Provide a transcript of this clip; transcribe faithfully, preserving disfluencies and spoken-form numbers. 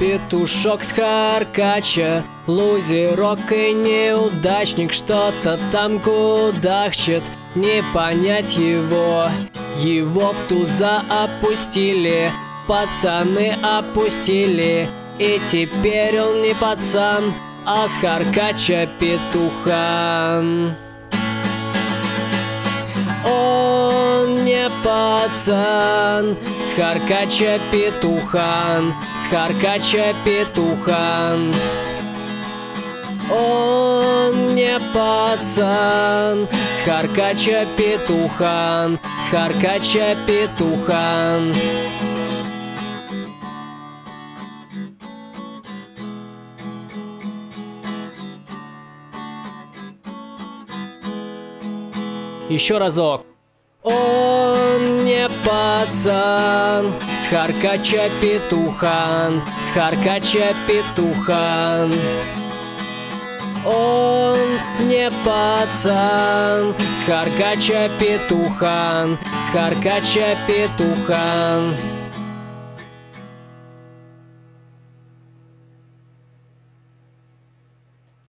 петушок с харкача, лузерок и неудачник, что-то там кудахчет, не понять его. Его в туза опустили, пацаны опустили, и теперь он не пацан, а с харкача петухан. Он не пацан, с харкача петухан, с харкача петухан. Он не пацан, с харкача петухан, с харкача петухан. Еще разок. Он не пацан, с харкача петухан, с харкача петухан. Он не пацан, с харкача петухан, с харкача петухан.